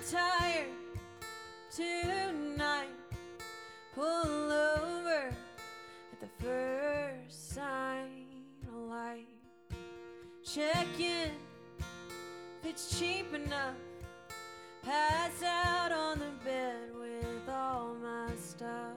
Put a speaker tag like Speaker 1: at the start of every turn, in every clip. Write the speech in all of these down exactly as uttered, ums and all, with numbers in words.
Speaker 1: tired tonight. Pull over at the first sign of light. Check in if it's cheap enough. Pass out on the bed with all my stuff.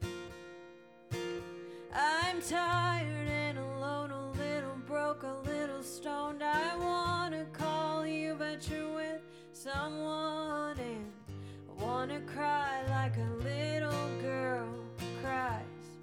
Speaker 1: I'm tired and alone, a little broke, a little stoned. I wanna call you, but you're with someone, and I wanna cry like a little girl cries.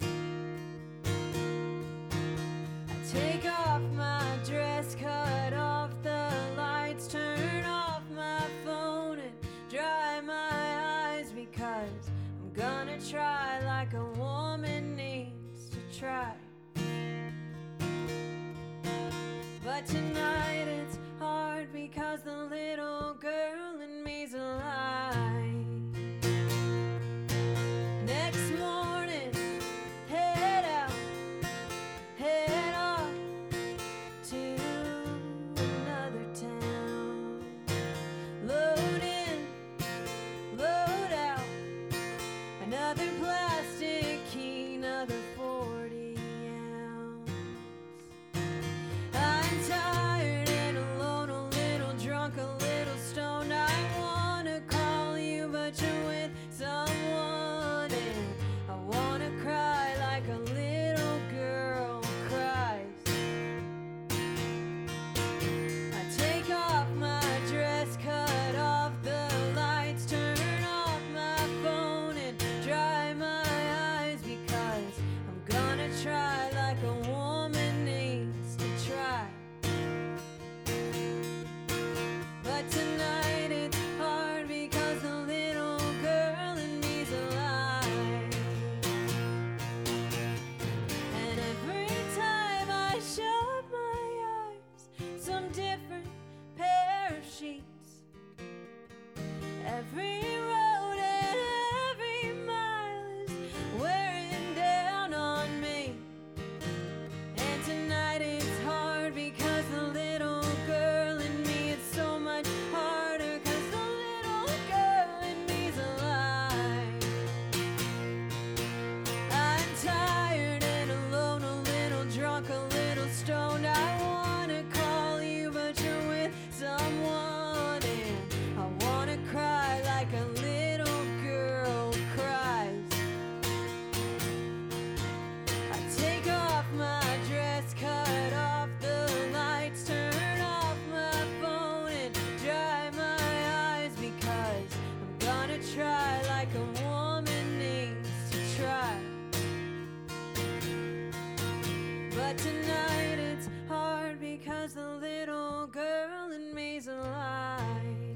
Speaker 1: I take off my dress, cut off the lights, turn off my phone and dry my eyes, because I'm gonna try like a woman needs to try. But tonight it's hard because the little girl in me's alive. Next morning, head out, head off to another town. Load in, load out, another plastic key, another forty ounce. I'm tired and alone, a little drunk, a little stoned. I wanna call you, but you're with someone, and I wanna cry like a little girl cries. I take off my dress, cut off the lights, turn off my phone and dry my eyes, because I'm gonna try like a woman needs to try. But tonight it's hard because the little girl in me's alive. And every time I shut my eyes, some different pair of sheets. Every road and every mile is wearing down on me. And tonight it's hard because the little girl in me, it's so much harder because the little girl in me's alive. I'm tired and alone, a little drunk, a little stoned. I wanna call you, but you're with someone, and I wanna cry like a little girl cries. I take off my dress, cut off the lights, turn off my phone and dry my eyes, because I'm gonna try like a woman needs to try. But tonight it's hard because the little girl in me's alive.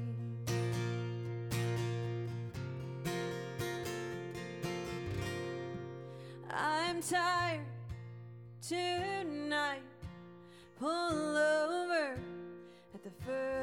Speaker 1: I'm tired tonight. Pull over at the first